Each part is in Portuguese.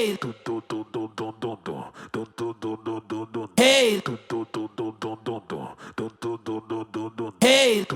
Hey, hey, hey,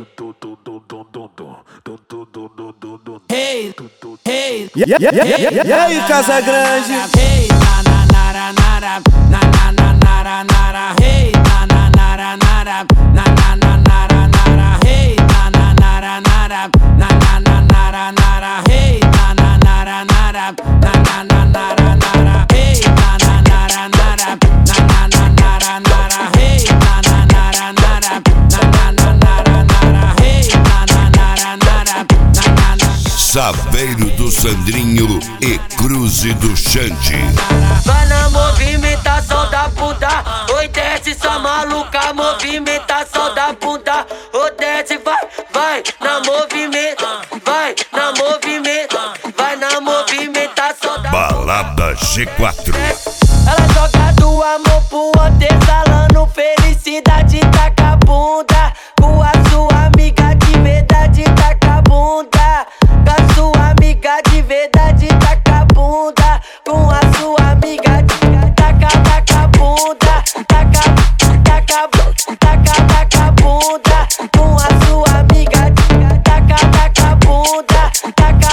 hey, hey. E aí, Casa Grande? Hey, na na nara nara, na na na nara nara. Hey, na na nara nara, na na na nara nara. Hey, na na nara nara, na na na nara nara. Hey, na na nara nara, na na na nara nara. Hey, na na nara nara, na na na nara nara. Hey, na na nara nara, na na na nara nara. Hey, na na nara nara, na na na. Saveiro do Sandrinho e Cruze do Xande. Vai na movimentação da bunda, oi desce sua maluca, movimentação da bunda, oi desce, vai na movimento, vai na movimento, vai na movimentação da Balada G4. Ela joga do amor pro artesalano, felicidade taca a bunda, com a sua amiga de verdade taca a bunda, com a sua amiga de verdade taca a bunda, com a sua amiga de taca a bunda, taca a bunda, com a sua amiga de taca a bunda, taca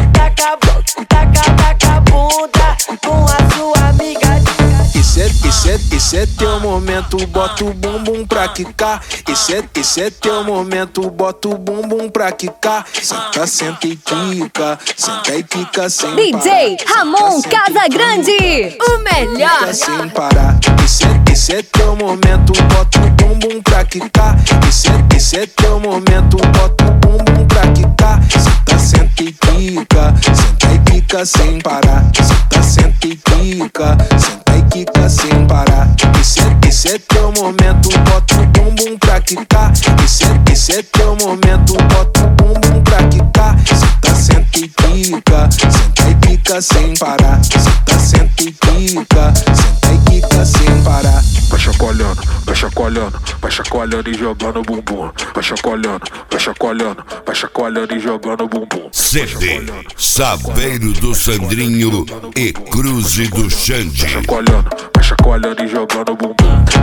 a bunda, com a sua amiga de. Esse é teu momento, bota o bumbum pra quicar. Esse é teu momento, bota o bumbum pra quicar. Senta, senta e quica, senta e quica sem parar. DJ Ramon Casagrande, o melhor. Quica sem parar. Esse é teu momento, bota o bumbum pra quicar. Esse é teu momento, bota o bumbum pra quicar. Senta, senta e quica, senta e quica sem parar. Senta, senta e quica, senta e quica sem parar. Esse é teu momento, bota o bumbum pra quicar. Esse é teu momento, bota o bumbum pra quicar. Senta, senta e quica, senta e quica sem parar. Senta, senta e quica, senta e quica sem parar. Vai chacoalhando, vai chacoalhando, vai chacoalhando e jogando bumbum. Vai chacoalhando, vai chacoalhando, vai chacoalhando e jogando bumbum. CD Saveiro do Sandrinho e Cruze do Xande. Vai chacoalhando e jogando bumbum.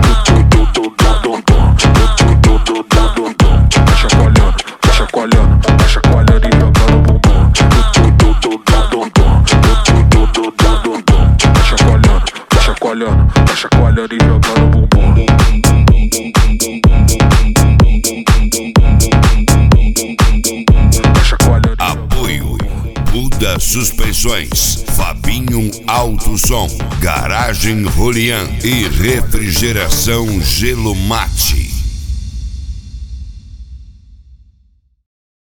Vai chacoalhando, vai chacoalhando, vai chacoalhando e jogando bumbum. Vai chacoalhando, vai chacoalhando, vai chacoalhando e jogando bumbum. Vai chacoalhando. Apoio Buda Suspensões, Fabinho Alto Som, Garagem Rolian e Refrigeração Gelo Mate.